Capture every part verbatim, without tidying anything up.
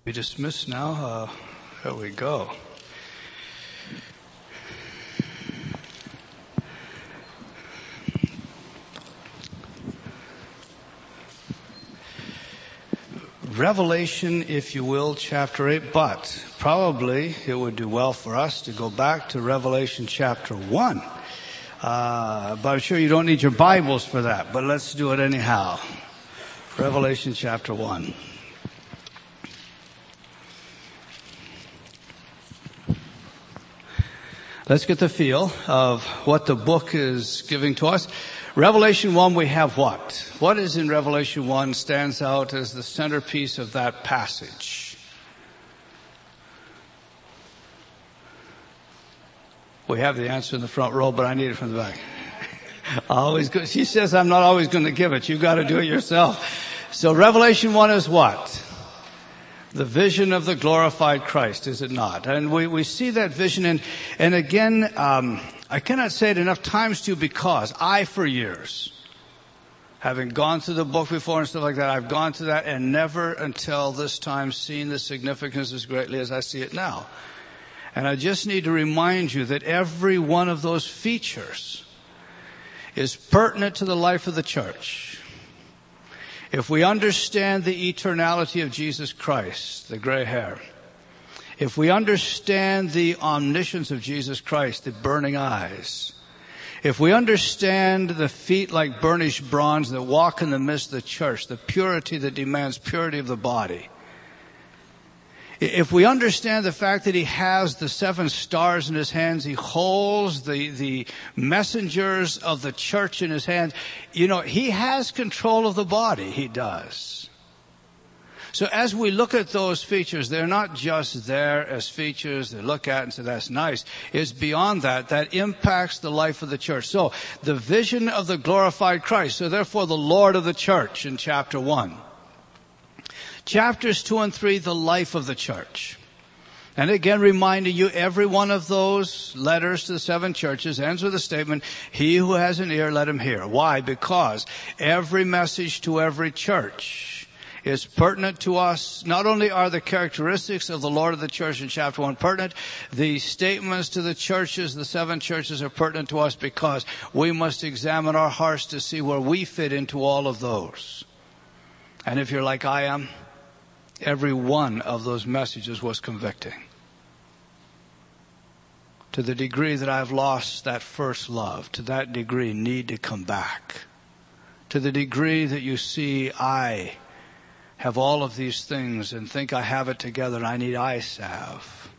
We dismiss now. Uh, there we go. Revelation, if you will, chapter eight, but probably it would do well for us to go back to Revelation chapter one. Uh, but I'm sure you don't need your Bibles for that, but let's do it anyhow. Revelation chapter one. Let's get the feel of what the book is giving to us. Revelation one, we have what? What is in Revelation one stands out as the centerpiece of that passage? We have the answer in the front row, but I need it from the back. Always good. She says I'm not always going to give it. You've got to do it yourself. So Revelation one is what? The vision of the glorified Christ, is it not? And we, we see that vision, and, and again, um, I cannot say it enough times to you because I, for years, having gone through the book before and stuff like that, I've gone through that and never until this time seen the significance as greatly as I see it now. And I just need to remind you that every one of those features is pertinent to the life of the church. If we understand the eternality of Jesus Christ, the gray hair, if we understand the omniscience of Jesus Christ, the burning eyes, if we understand the feet like burnished bronze that walk in the midst of the church, the purity that demands purity of the body, if we understand the fact that he has the seven stars in his hands, he holds the, the messengers of the church in his hands, you know, he has control of the body. He does. So as we look at those features, they're not just there as features they look at and say, that's nice. It's beyond that. That impacts the life of the church. So the vision of the glorified Christ. So therefore the Lord of the church in chapter one. Chapters two and three, the life of the church. And again, reminding you, every one of those letters to the seven churches ends with a statement, he who has an ear, let him hear. Why? Because every message to every church is pertinent to us. Not only are the characteristics of the Lord of the church in chapter one pertinent, the statements to the churches, the seven churches, are pertinent to us because we must examine our hearts to see where we fit into all of those. And if you're like I am, every one of those messages was convicting. To the degree that I've lost that first love, to that degree need to come back. To the degree that you see I have all of these things and think I have it together and I need eye salve.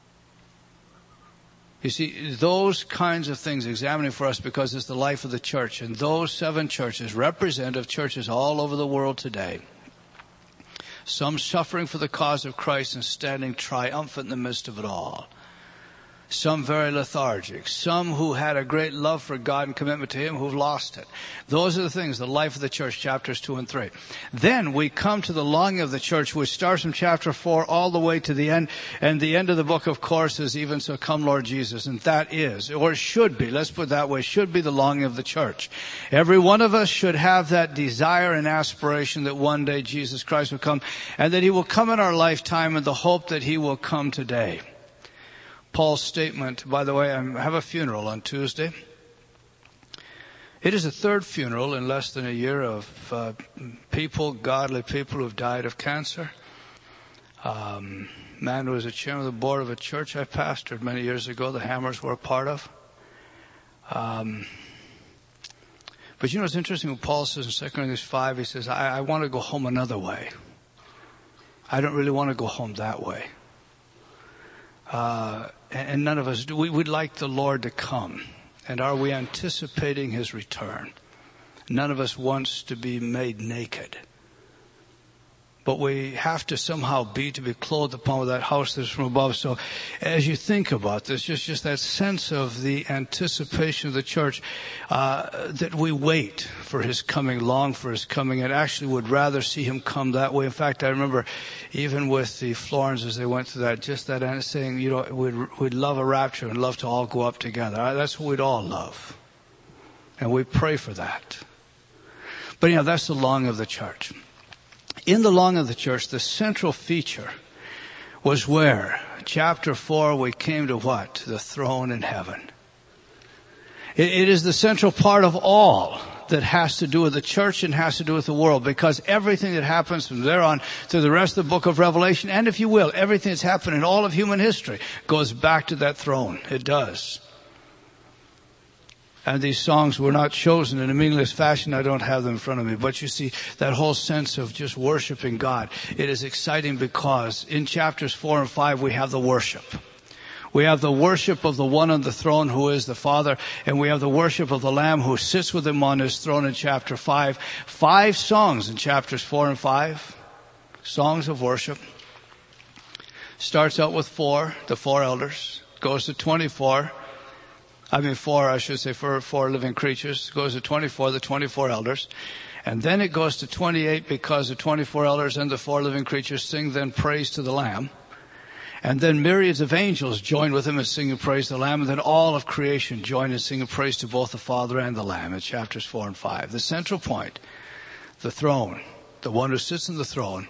You see, those kinds of things examining for us because it's the life of the church. And those seven churches represent of churches all over the world today. Some suffering for the cause of Christ and standing triumphant in the midst of it all. Some very lethargic. Some who had a great love for God and commitment to Him who've lost it. Those are the things, the life of the church, chapters two and three. Then we come to the longing of the church, which starts from chapter four all the way to the end. And the end of the book, of course, is even so come Lord Jesus. And that is, or should be, let's put it that way, should be the longing of the church. Every one of us should have that desire and aspiration that one day Jesus Christ will come and that He will come in our lifetime and the hope that He will come today. Paul's statement, by the way, I have a funeral on Tuesday. It is the third funeral in less than a year of uh, people, godly people who have died of cancer. Um, man who was a chairman of the board of a church I pastored many years ago, the Hammers were a part of. Um, but you know what's interesting? What Paul says in Second Corinthians five, he says, I, I want to go home another way. I don't really want to go home that way. Uh, and none of us do. We would like the Lord to come. And are we anticipating His return? None of us wants to be made naked. But we have to somehow be to be clothed upon with that house that's from above. So as you think about this, just, just that sense of the anticipation of the church, uh, that we wait for His coming, long for His coming, and actually would rather see Him come that way. In fact, I remember even with the Florins as they went through that, just that saying, you know, we'd, we'd love a rapture and love to all go up together. That's what we'd all love. And we pray for that. But, you know, that's the longing of the church. In the longing of the church, the central feature was where? Chapter four, we came to what? The throne in heaven. It, it is the central part of all that has to do with the church and has to do with the world, because everything that happens from there on through the rest of the book of Revelation, and if you will, everything that's happened in all of human history goes back to that throne. It does. And these songs were not chosen in a meaningless fashion. I don't have them in front of me. But you see, that whole sense of just worshiping God, it is exciting because in chapters four and five we have the worship. We have the worship of the one on the throne who is the Father, and we have the worship of the Lamb who sits with him on his throne in chapter five. Five songs in chapters four and five. Songs of worship. Starts out with four, the four elders. Goes to twenty-four. I mean four, I should say, for four living creatures. Goes to twenty-four, the twenty-four elders. And then it goes to twenty-eight because the twenty-four elders and the four living creatures sing then praise to the Lamb. And then myriads of angels join with him in singing praise to the Lamb. And then all of creation join in singing praise to both the Father and the Lamb in chapters four and five. The central point, the throne, the one who sits on the throne,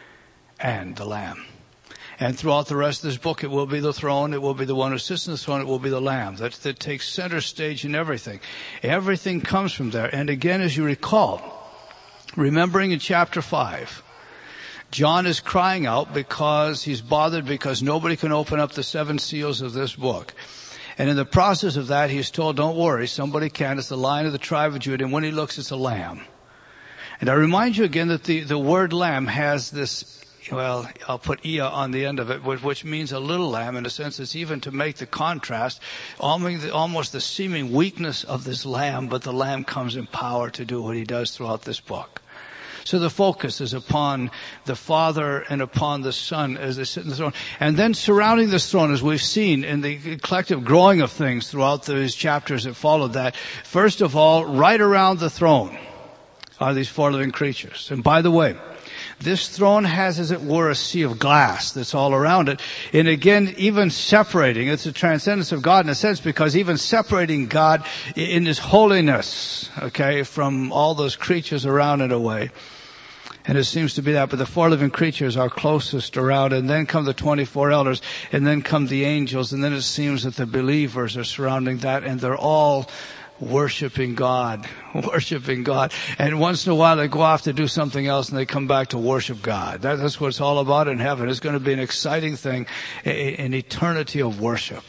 and the Lamb. And throughout the rest of this book, it will be the throne, it will be the one who sits on the throne, it will be the Lamb. That, that takes center stage in everything. Everything comes from there. And again, as you recall, remembering in chapter five, John is crying out because he's bothered because nobody can open up the seven seals of this book. And in the process of that, he's told, don't worry, somebody can. It's the Lion of the tribe of Judah. And when he looks, it's a lamb. And I remind you again that the, the word lamb has this, well, I'll put Ia on the end of it, which means a little lamb. In a sense, it's even to make the contrast, almost the seeming weakness of this lamb, but the lamb comes in power to do what he does throughout this book. So the focus is upon the Father and upon the Son as they sit in the throne. And then surrounding this throne, as we've seen in the collective growing of things throughout these chapters that followed that, first of all, right around the throne are these four living creatures. And by the way, this throne has, as it were, a sea of glass that's all around it. And again, even separating, it's a transcendence of God in a sense, because even separating God in His holiness, okay, from all those creatures around it away. And it seems to be that, but the four living creatures are closest around, and then come the twenty-four elders, and then come the angels, and then it seems that the believers are surrounding that, and they're all worshiping God, worshiping God. And once in a while they go off to do something else and they come back to worship God. That, that's what it's all about in heaven. It's going to be an exciting thing, an eternity of worship.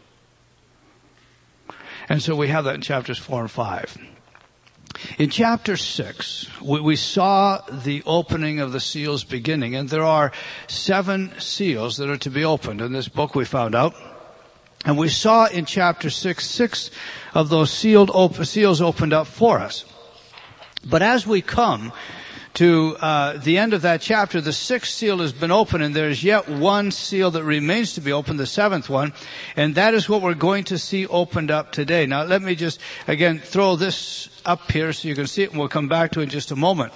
And so we have that in chapters four and five. In chapter six, we, we saw the opening of the seals beginning, and there are seven seals that are to be opened in this book, we found out. And we saw in chapter six, six of those sealed op- seals opened up for us. But as we come to uh, the end of that chapter, the sixth seal has been opened, and there is yet one seal that remains to be opened, the seventh one, and that is what we're going to see opened up today. Now, let me just, again, throw this up here so you can see it, and we'll come back to it in just a moment.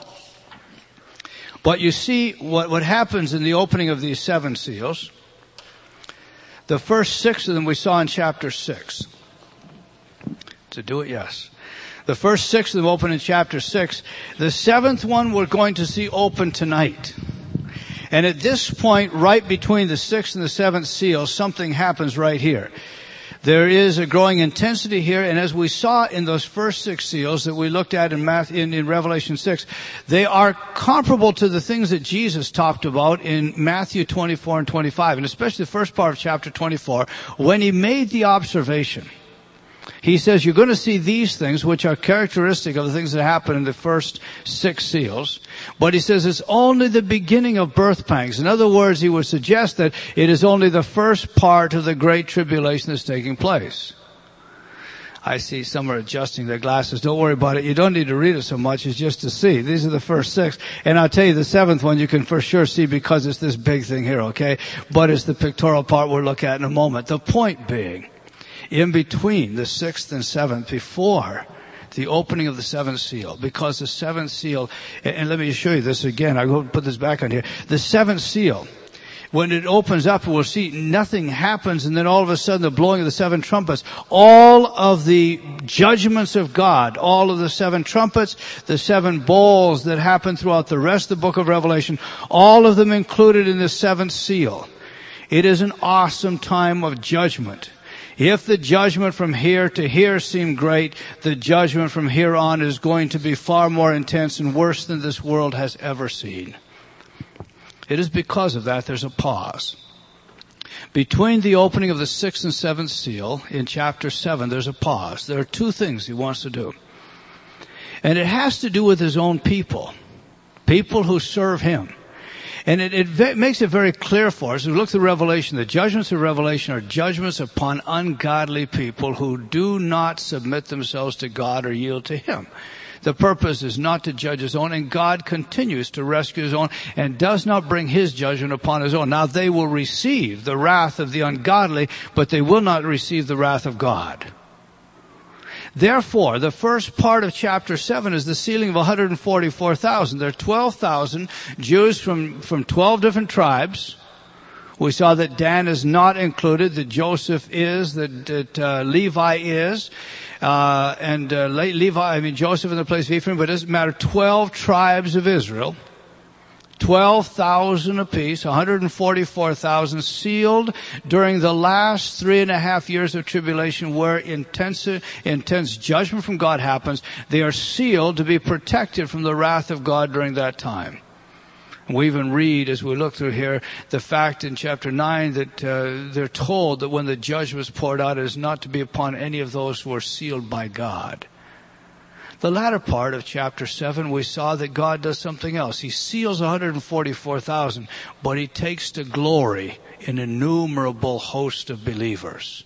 But you see what, what happens in the opening of these seven seals. The first six of them we saw in chapter six. To do it, yes. The first six of them open in chapter six. The seventh one we're going to see open tonight. And at this point, right between the sixth and the seventh seal, something happens right here. There is a growing intensity here, and as we saw in those first six seals that we looked at in, Matthew, in, in Revelation six, they are comparable to the things that Jesus talked about in Matthew twenty-four and twenty-five, and especially the first part of chapter twenty-four, when he made the observation. He says, you're going to see these things, which are characteristic of the things that happen in the first six seals. But he says it's only the beginning of birth pangs. In other words, he would suggest that it is only the first part of the great tribulation that's taking place. I see some are adjusting their glasses. Don't worry about it. You don't need to read it so much. It's just to see. These are the first six. And I'll tell you, the seventh one you can for sure see because it's this big thing here, okay? But it's the pictorial part we'll look at in a moment. The point being, in between the sixth and seventh, before the opening of the seventh seal, because the seventh seal, and let me show you this again, I'll go put this back on here. The seventh seal, when it opens up, we'll see nothing happens, and then all of a sudden the blowing of the seven trumpets, all of the judgments of God, all of the seven trumpets, the seven bowls that happen throughout the rest of the book of Revelation, all of them included in the seventh seal. It is an awesome time of judgment. If the judgment from here to here seemed great, the judgment from here on is going to be far more intense and worse than this world has ever seen. It is because of that there's a pause. Between the opening of the sixth and seventh seal in chapter seven, there's a pause. There are two things he wants to do. And it has to do with his own people, people who serve him. And it, it makes it very clear for us. We look through Revelation. The judgments of Revelation are judgments upon ungodly people who do not submit themselves to God or yield to him. The purpose is not to judge his own, and God continues to rescue his own and does not bring his judgment upon his own. Now they will receive the wrath of the ungodly, but they will not receive the wrath of God. Therefore, the first part of chapter seven is the sealing of one hundred forty-four thousand. There are twelve thousand Jews from, from twelve different tribes. We saw that Dan is not included, that Joseph is, that, that uh, Levi is, uh, and uh, Le- Levi, I mean Joseph in the place of Ephraim, but it doesn't matter. twelve tribes of Israel. twelve thousand apiece, one hundred forty-four thousand sealed during the last three and a half years of tribulation where intense, intense judgment from God happens. They are sealed to be protected from the wrath of God during that time. And we even read, as we look through here, the fact in chapter nine that uh, they're told that when the judgment is poured out, it is not to be upon any of those who are sealed by God. The latter part of chapter seven, we saw that God does something else. He seals one hundred forty-four thousand, but he takes to glory an innumerable host of believers.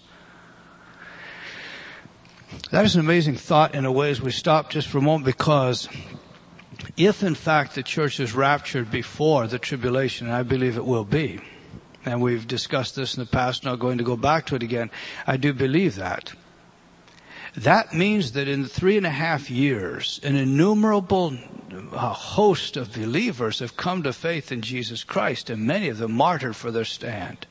That is an amazing thought in a way as we stop just for a moment, because if in fact the church is raptured before the tribulation, and I believe it will be, and we've discussed this in the past, not going to go back to it again, I do believe that. That means that in three and a half years, an innumerable host of believers have come to faith in Jesus Christ, and many of them martyred for their stand.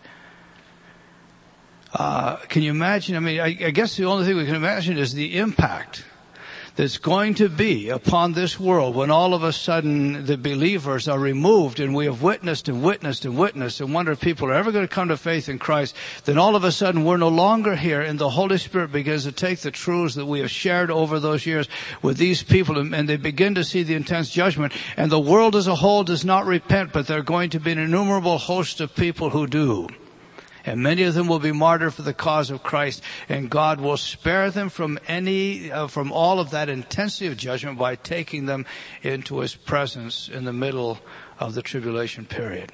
Uh, can you imagine? I mean, I, I guess the only thing we can imagine is the impact that's going to be upon this world when all of a sudden the believers are removed, and we have witnessed and witnessed and witnessed and wonder if people are ever going to come to faith in Christ. Then all of a sudden we're no longer here, and the Holy Spirit begins to take the truths that we have shared over those years with these people, and they begin to see the intense judgment, and the world as a whole does not repent, but there are going to be an innumerable host of people who do. And many of them will be martyred for the cause of Christ, and God will spare them from any, uh, from all of that intensity of judgment by taking them into his presence in the middle of the tribulation period.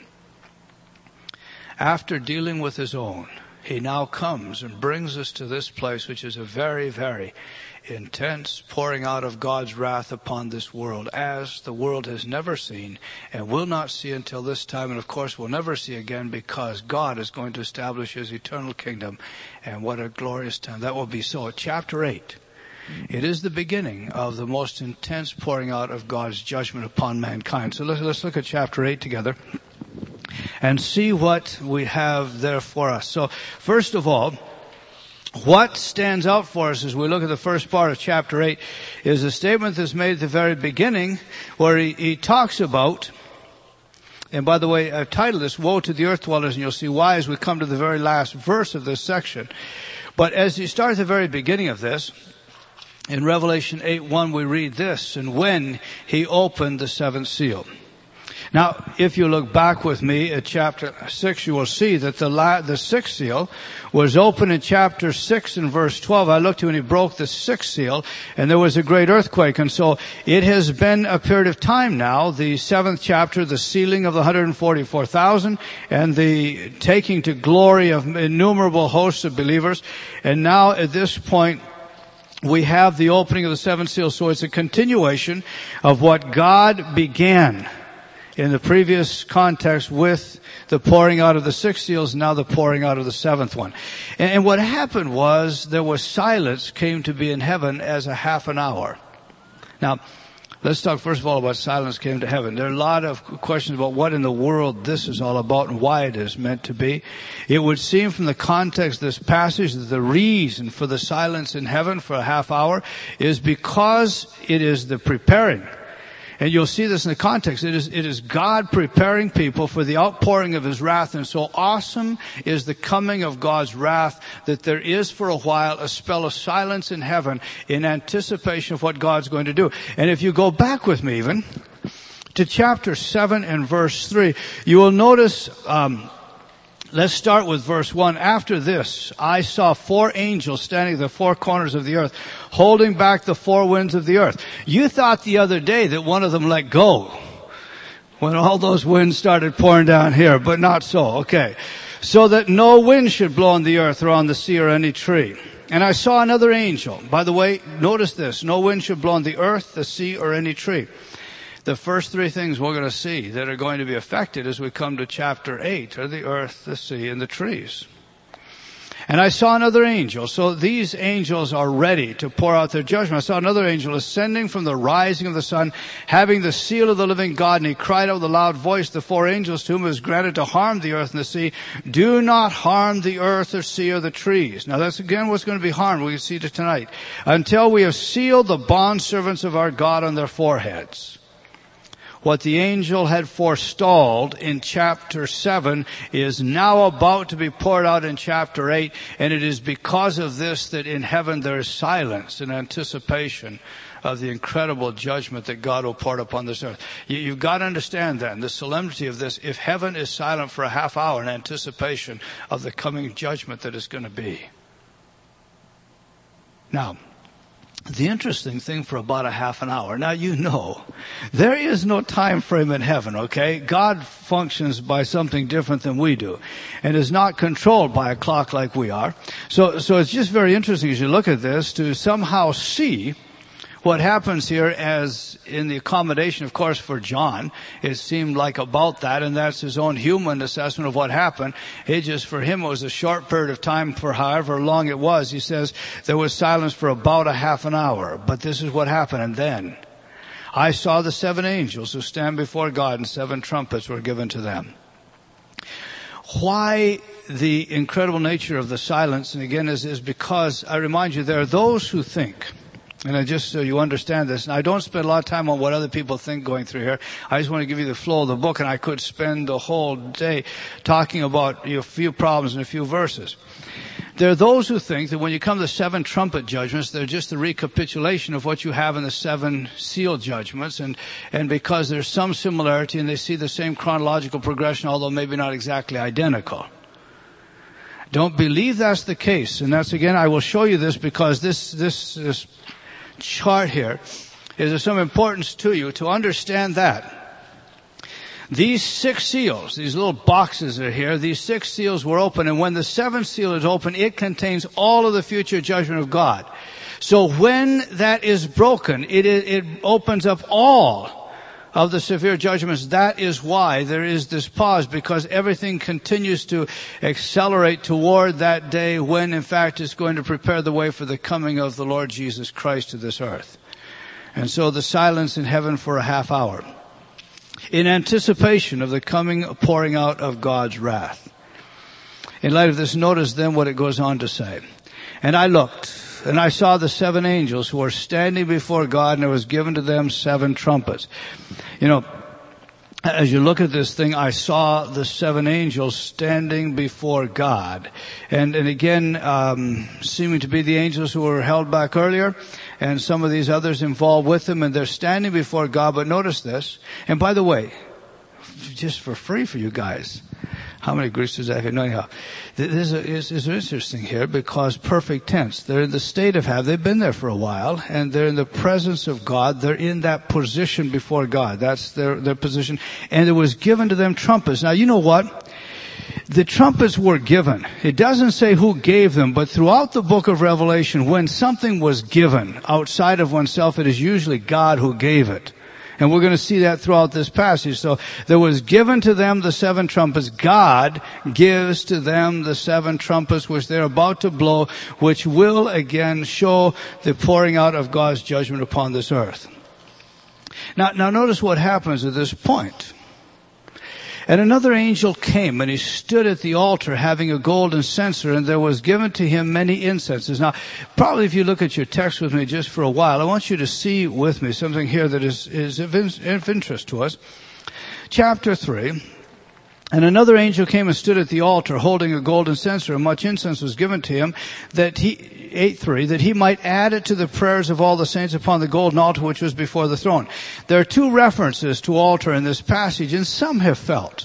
After dealing with his own, he now comes and brings us to this place, which is a very, very intense pouring out of God's wrath upon this world, as the world has never seen and will not see until this time, and of course will never see again, because God is going to establish his eternal kingdom. And what a glorious time that will be. So chapter eight, it is the beginning of the most intense pouring out of God's judgment upon mankind. So let's, let's look at chapter eight together and see what we have there for us. So first of all, what stands out for us as we look at the first part of chapter eight is a statement that's made at the very beginning, where he, he talks about, and by the way, I've titled this, Woe to the Earth Dwellers, and you'll see why as we come to the very last verse of this section. But as you start at the very beginning of this, in Revelation eight one, we read this, and when he opened the seventh seal. Now, if you look back with me at chapter six, you will see that the la- the sixth seal was opened in chapter six and verse twelve. I looked when he broke the sixth seal, and there was a great earthquake. And so it has been a period of time now, the seventh chapter, the sealing of the one hundred forty-four thousand, and the taking to glory of innumerable hosts of believers. And now at this point, we have the opening of the seventh seal. So it's a continuation of what God began in the previous context with the pouring out of the six seals, now the pouring out of the seventh one. And, and what happened was there was silence came to be in heaven as a half an hour. Now, let's talk first of all about silence came to heaven. There are a lot of questions about what in the world this is all about and why it is meant to be. It would seem from the context of this passage that the reason for the silence in heaven for a half hour is because it is the preparing And you'll see this in the context. It is, it is God preparing people for the outpouring of His wrath. And so awesome is the coming of God's wrath that there is for a while a spell of silence in heaven in anticipation of what God's going to do. And if you go back with me even to chapter seven and verse three, you will notice, um, let's start with verse one. After this, I saw four angels standing at the four corners of the earth, holding back the four winds of the earth. You thought the other day that one of them let go when all those winds started pouring down here, but not so. Okay. So that no wind should blow on the earth or on the sea or any tree. And I saw another angel. By the way, notice this. No wind should blow on the earth, the sea, or any tree. The first three things we're going to see that are going to be affected as we come to chapter eight are the earth, the sea, and the trees. And I saw another angel. So these angels are ready to pour out their judgment. I saw another angel ascending from the rising of the sun, having the seal of the living God. And he cried out with a loud voice, the four angels to whom it was granted to harm the earth and the sea, do not harm the earth or sea or the trees. Now that's again what's going to be harmed. We can see it tonight. Until we have sealed the bondservants of our God on their foreheads. What the angel had forestalled in chapter seven is now about to be poured out in chapter eight, and it is because of this that in heaven there is silence in anticipation of the incredible judgment that God will pour upon this earth. You, you've got to understand then the solemnity of this. If heaven is silent for a half hour in anticipation of the coming judgment that is going to be. Now, the interesting thing for about a half an hour. Now you know, there is no time frame in heaven, okay? God functions by something different than we do, and is not controlled by a clock like we are. So, so it's just very interesting as you look at this to somehow see what happens here as in the accommodation, of course, for John. It seemed like about that, and that's his own human assessment of what happened. It just, for him, it was a short period of time for however long it was. He says there was silence for about a half an hour, but this is what happened. And then I saw the seven angels who stand before God, and seven trumpets were given to them. Why the incredible nature of the silence, and again, is, is because, I remind you, there are those who think, and I just so you understand this, and I don't spend a lot of time on what other people think going through here. I just want to give you the flow of the book, and I could spend the whole day talking about you know, a few problems and a few verses. There are those who think that when you come to the seven trumpet judgments, they're just a recapitulation of what you have in the seven seal judgments, and, and because there's some similarity and they see the same chronological progression, although maybe not exactly identical. Don't believe that's the case, and that's again, I will show you this because this, this, this chart here is of some importance to you to understand that these six seals, these little boxes are here, these six seals were open, and when the seventh seal is open, it contains all of the future judgment of God. So when that is broken, it, it opens up all of the severe judgments. That is why there is this pause, because everything continues to accelerate toward that day when, in fact, it's going to prepare the way for the coming of the Lord Jesus Christ to this earth. And so the silence in heaven for a half hour in anticipation of the coming pouring out of God's wrath. In light of this, notice then what it goes on to say. And I looked, and I saw the seven angels who were standing before God, and there was given to them seven trumpets. You know, as you look at this thing, I saw the seven angels standing before God. And, and again, um, seeming to be the angels who were held back earlier, and some of these others involved with them, and they're standing before God. But notice this. And by the way, just for free for you guys, how many Greeks does that have? No, anyhow. This is, is interesting here because perfect tense. They're in the state of have. They've been there for a while, and they're in the presence of God. They're in that position before God. That's their, their position. And it was given to them trumpets. Now, you know what? The trumpets were given. It doesn't say who gave them, but throughout the book of Revelation, when something was given outside of oneself, it is usually God who gave it. And we're going to see that throughout this passage. So there was given to them the seven trumpets. God gives to them the seven trumpets which they're about to blow, which will again show the pouring out of God's judgment upon this earth. Now, now notice what happens at this point. And another angel came, and he stood at the altar having a golden censer, and there was given to him many incenses. Now, probably if you look at your text with me just for a while, I want you to see with me something here that is, is of interest to us. Chapter three. And another angel came and stood at the altar holding a golden censer, and much incense was given to him, that he, eight three, that he might add it to the prayers of all the saints upon the golden altar which was before the throne. There are two references to altar in this passage, and some have felt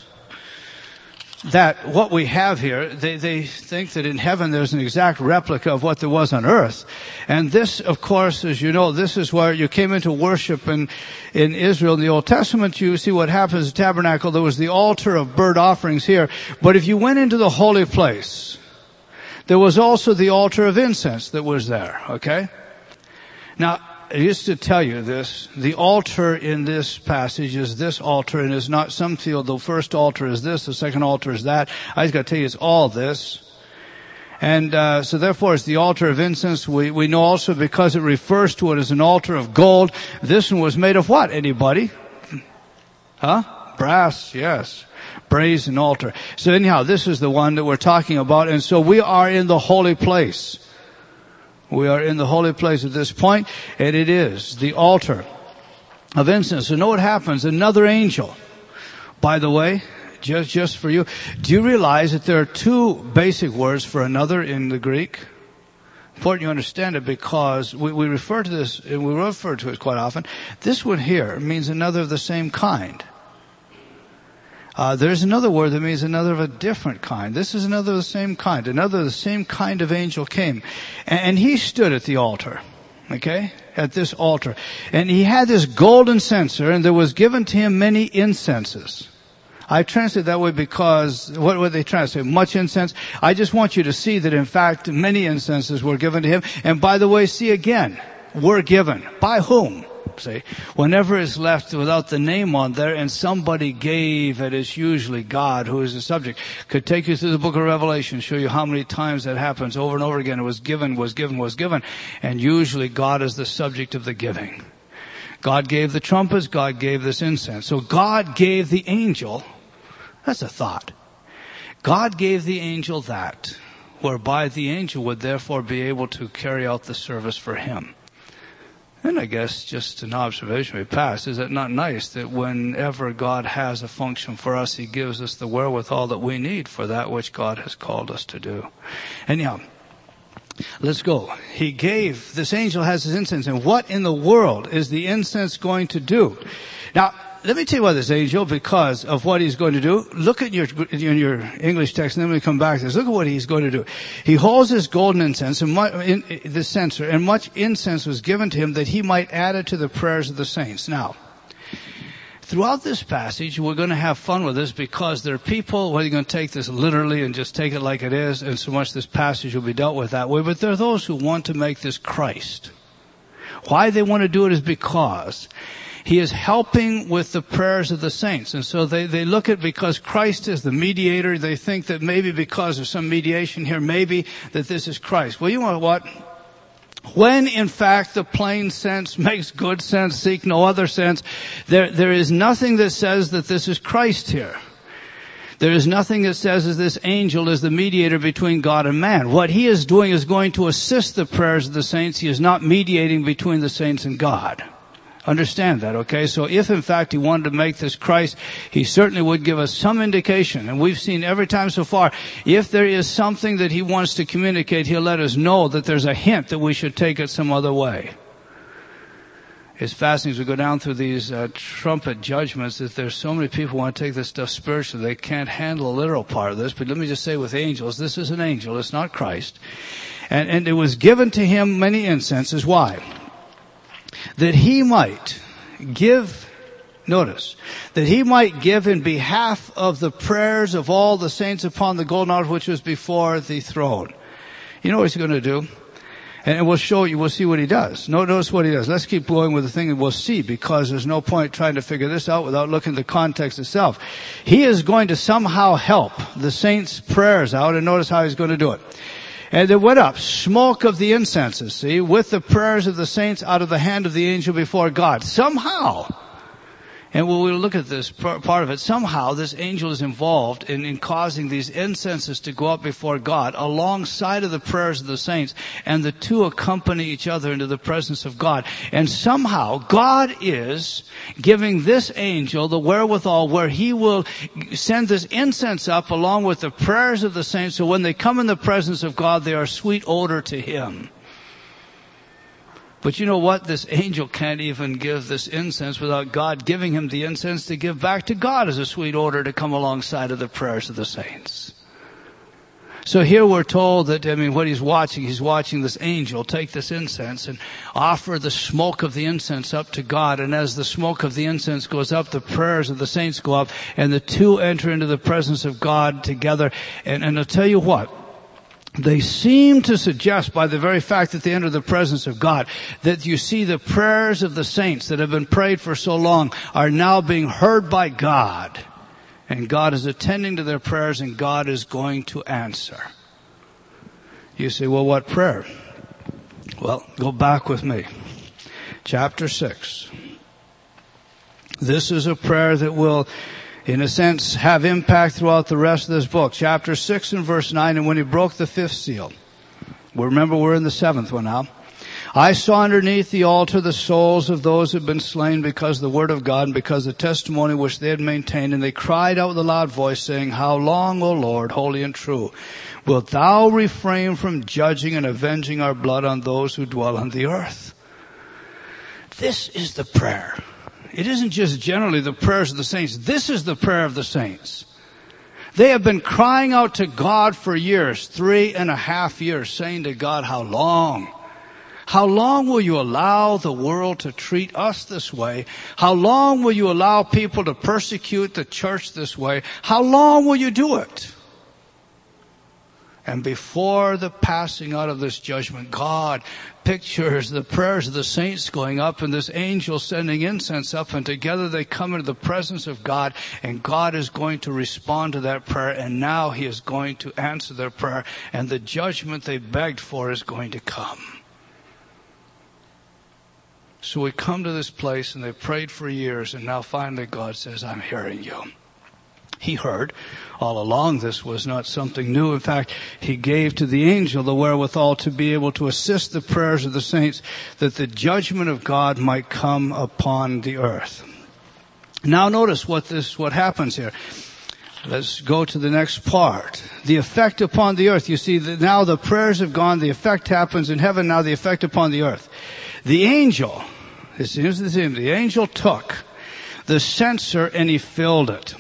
that what we have here, they, they think that in heaven there's an exact replica of what there was on earth. And this, of course, as you know, this is where you came into worship in, in Israel. In the Old Testament, you see what happens in the tabernacle. There was the altar of burnt offerings here. But if you went into the holy place, there was also the altar of incense that was there, okay? Now, I used to tell you this, the altar in this passage is this altar, and is not some feel the first altar is this, the second altar is that. I just got to tell you, it's all this. And uh, so therefore it's the altar of incense. We, we know also because it refers to it as an altar of gold. This one was made of what, anybody? Huh? Brass, yes. Brazen altar. So anyhow, this is the one that we're talking about, and so we are in the holy place. We are in the holy place at this point, and it is the altar of incense. So know what happens. Another angel, by the way, just, just for you, do you realize that there are two basic words for another in the Greek? Important you understand it, because we, we refer to this, and we refer to it quite often. This one here means another of the same kind. Uh, there's another word that means another of a different kind. This is another of the same kind. Another of the same kind of angel came. And, and he stood at the altar. Okay? At this altar. And he had this golden censer, and there was given to him many incenses. I translate that way because, what were they trying to say? Much incense. I just want you to see that in fact many incenses were given to him. And by the way, see again, were given. By whom? See, whenever it's left without the name on there and somebody gave, it is usually God who is the subject. Could take you through the book of Revelation, show you how many times that happens over and over again. It was given, was given, was given. And usually God is the subject of the giving. God gave the trumpets, God gave this incense. So God gave the angel, that's a thought. God gave the angel that, whereby the angel would therefore be able to carry out the service for him. And I guess just an observation we passed, is it not nice that whenever God has a function for us, he gives us the wherewithal that we need for that which God has called us to do. Anyhow, let's go. He gave, this angel has his incense, and what in the world is the incense going to do? Now, let me tell you about this angel because of what he's going to do. Look at your, in your English text, and then we come back to this. Look at what he's going to do. He holds his golden incense, and much, in, the censer, and much incense was given to him that he might add it to the prayers of the saints. Now, throughout this passage, we're going to have fun with this because there are people, whether you're going to take this literally and just take it like it is, and so much this passage will be dealt with that way, but there are those who want to make this Christ. Why they want to do it is because he is helping with the prayers of the saints. And so they, they look at, because Christ is the mediator, they think that maybe because of some mediation here, maybe that this is Christ. Well, you know what? When in fact the plain sense makes good sense, seek no other sense, there, there is nothing that says that this is Christ here. There is nothing that says that this angel is the mediator between God and man. What he is doing is going to assist the prayers of the saints. He is not mediating between the saints and God. Understand that, okay? So if in fact he wanted to make this Christ, he certainly would give us some indication. And we've seen every time so far, if there is something that he wants to communicate, he'll let us know that there's a hint that we should take it some other way. It's fascinating as we go down through these uh, trumpet judgments that there's so many people who want to take this stuff spiritually. They can't handle a literal part of this. But let me just say with angels, this is an angel. It's not Christ. And, and it was given to him many incenses. Why? That he might give, notice, that he might give in behalf of the prayers of all the saints upon the golden altar which was before the throne. You know what he's going to do? And we'll show you, we'll see what he does. Notice what he does. Let's keep going with the thing and we'll see, because there's no point trying to figure this out without looking at the context itself. He is going to somehow help the saints' prayers out, and notice how he's going to do it. And there went up smoke of the incenses, see, with the prayers of the saints out of the hand of the angel before God. Somehow, And when we look at this part of it, somehow this angel is involved in, in causing these incenses to go up before God alongside of the prayers of the saints, and the two accompany each other into the presence of God. And somehow God is giving this angel the wherewithal where he will send this incense up along with the prayers of the saints, so when they come in the presence of God, they are sweet odor to him. But you know what? This angel can't even give this incense without God giving him the incense to give back to God as a sweet odor to come alongside of the prayers of the saints. So here we're told that, I mean, what he's watching, he's watching this angel take this incense and offer the smoke of the incense up to God. And as the smoke of the incense goes up, the prayers of the saints go up, and the two enter into the presence of God together. And, and I'll tell you what, they seem to suggest, by the very fact that they enter the presence of God, that you see the prayers of the saints that have been prayed for so long are now being heard by God. And God is attending to their prayers, and God is going to answer. You say, well, what prayer? Well, go back with me. Chapter six. This is a prayer that will, in a sense, have impact throughout the rest of this book. Chapter six and verse nine, and when he broke the fifth seal. Well, remember, we're in the seventh one now. I saw underneath the altar the souls of those who had been slain because of the word of God and because of the testimony which they had maintained. And they cried out with a loud voice, saying, How long, O Lord, holy and true, wilt thou refrain from judging and avenging our blood on those who dwell on the earth? This is the prayer. It isn't just generally the prayers of the saints. This is the prayer of the saints. They have been crying out to God for years, three and a half years, saying to God, how long? How long will you allow the world to treat us this way? How long will you allow people to persecute the church this way? How long will you do it? And before the passing out of this judgment, God pictures the prayers of the saints going up and this angel sending incense up, and together they come into the presence of God, and God is going to respond to that prayer, and now he is going to answer their prayer, and the judgment they begged for is going to come. So we come to this place, and they prayed for years, and now finally God says, I'm hearing you. He heard. All along this was not something new. In fact, he gave to the angel the wherewithal to be able to assist the prayers of the saints, that the judgment of God might come upon the earth. Now notice what this, what happens here. Let's go to the next part. The effect upon the earth. You see that now the prayers have gone, the effect happens in heaven, now the effect upon the earth. The angel, here's the thing, the angel took the censer and he filled it.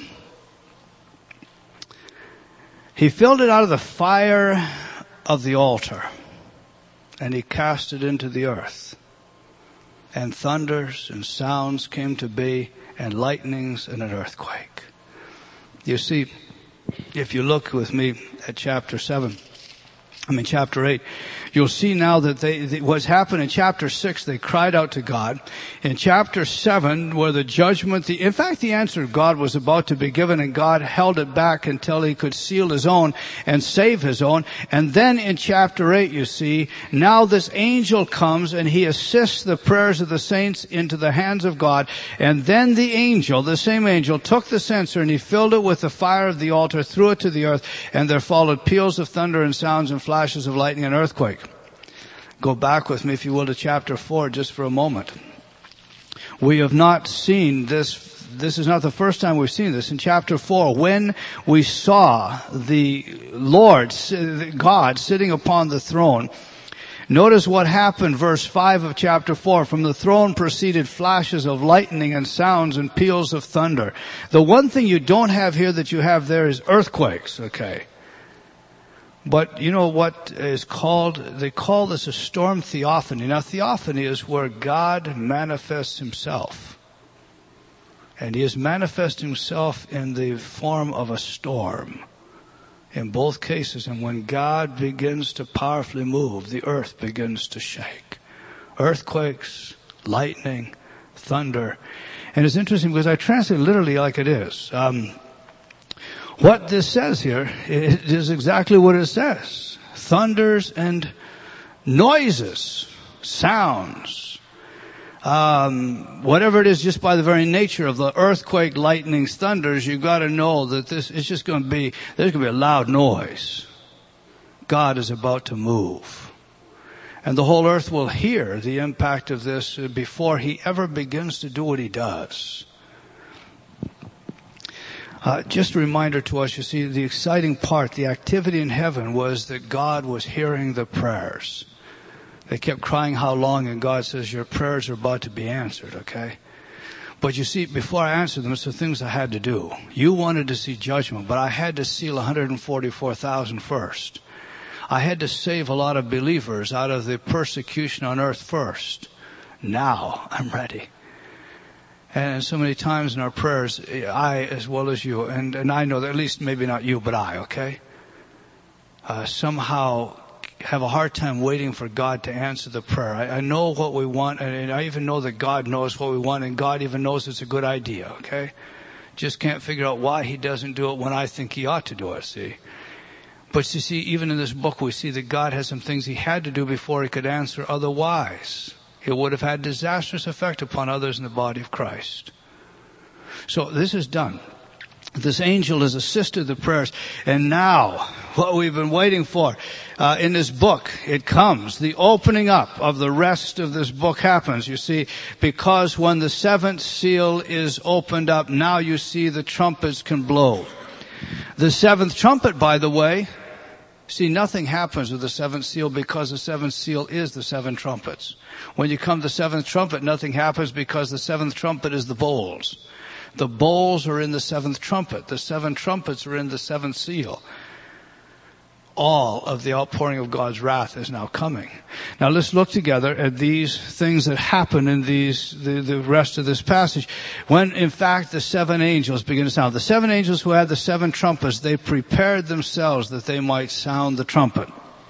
He filled it out of the fire of the altar, and he cast it into the earth. And thunders and sounds came to be, and lightnings and an earthquake. You see, if you look with me at chapter seven, I mean chapter eight, you'll see now that they, they, what's happened in chapter six, they cried out to God. In chapter seven, where the judgment, the, in fact the answer of God was about to be given, and God held it back until he could seal his own and save his own. And then in chapter eight, you see, now this angel comes and he assists the prayers of the saints into the hands of God. And then the angel, the same angel, took the censer and he filled it with the fire of the altar, threw it to the earth, and there followed peals of thunder and sounds and flashes of lightning and earthquake. Go back with me, if you will, to chapter four just for a moment. We have not seen this. This is not the first time we've seen this. In chapter four, when we saw the Lord, God, sitting upon the throne, notice what happened, verse five of chapter four. From the throne proceeded flashes of lightning and sounds and peals of thunder. The one thing you don't have here that you have there is earthquakes, okay? But you know what is called, they call this a storm theophany. Now theophany is where God manifests himself. And he is manifesting himself in the form of a storm. In both cases. And when God begins to powerfully move, the earth begins to shake. Earthquakes, lightning, thunder. And it's interesting because I translate literally like it is. Um, What this says here, it is exactly what it says. Thunders and noises, sounds. Um, whatever it is, just by the very nature of the earthquake, lightnings, thunders, you've got to know that this is just going to be, there's going to be a loud noise. God is about to move. And the whole earth will hear the impact of this before he ever begins to do what he does. Uh, just a reminder to us, you see, the exciting part, the activity in heaven was that God was hearing the prayers. They kept crying, how long? And God says, your prayers are about to be answered, okay? But you see, before I answered them, it's the things I had to do. You wanted to see judgment, but I had to seal one hundred forty-four thousand first. I had to save a lot of believers out of the persecution on earth first. Now I'm ready. And so many times in our prayers, I as well as you, and, and I know that at least maybe not you, but I, okay? Uh, somehow have a hard time waiting for God to answer the prayer. I, I know what we want, and I even know that God knows what we want, and God even knows it's a good idea, okay? Just can't figure out why he doesn't do it when I think he ought to do it, see? But you see, even in this book, we see that God has some things he had to do before he could answer. Otherwise, it would have had disastrous effect upon others in the body of Christ. So this is done. This angel has assisted the prayers. And now, what we've been waiting for, uh, in this book, it comes. The opening up of the rest of this book happens, you see, because when the seventh seal is opened up, now you see the trumpets can blow. The seventh trumpet, by the way, see, nothing happens with the seventh seal because the seventh seal is the seven trumpets. When you come to the seventh trumpet, nothing happens because the seventh trumpet is the bowls. The bowls are in the seventh trumpet. The seven trumpets are in the seventh seal. All of the outpouring of God's wrath is now coming. Now let's look together at these things that happen in these, the, the rest of this passage. When in fact the seven angels begin to sound. The seven angels who had the seven trumpets, they prepared themselves that they might sound the trumpet.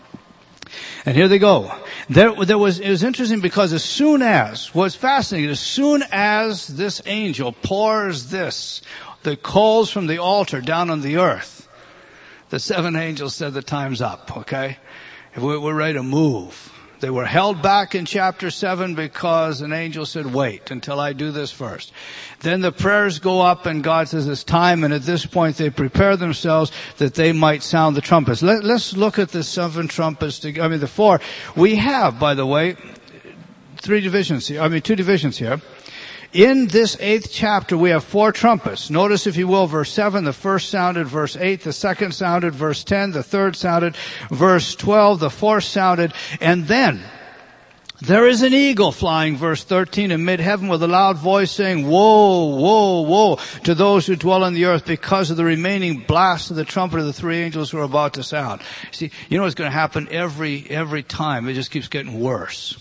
And here they go. There, there was, it was interesting because as soon as, what's fascinating, as soon as this angel pours this, the coals from the altar down on the earth, the seven angels said the time's up, okay? We're ready to move. They were held back in chapter seven because an angel said, wait until I do this first. Then the prayers go up and God says it's time, and at this point they prepare themselves that they might sound the trumpets. Let, let's look at the seven trumpets, to, I mean the four. We have, by the way, three divisions here, I mean two divisions here. In this eighth chapter, we have four trumpets. Notice, if you will, verse seven, the first sounded, verse eight, the second sounded, verse ten, the third sounded, verse twelve, the fourth sounded, and then there is an eagle flying, verse thirteen, in mid-heaven with a loud voice saying, woe, woe, woe to those who dwell on the earth because of the remaining blast of the trumpet of the three angels who are about to sound. See, you know what's going to happen every, every time? It just keeps getting worse.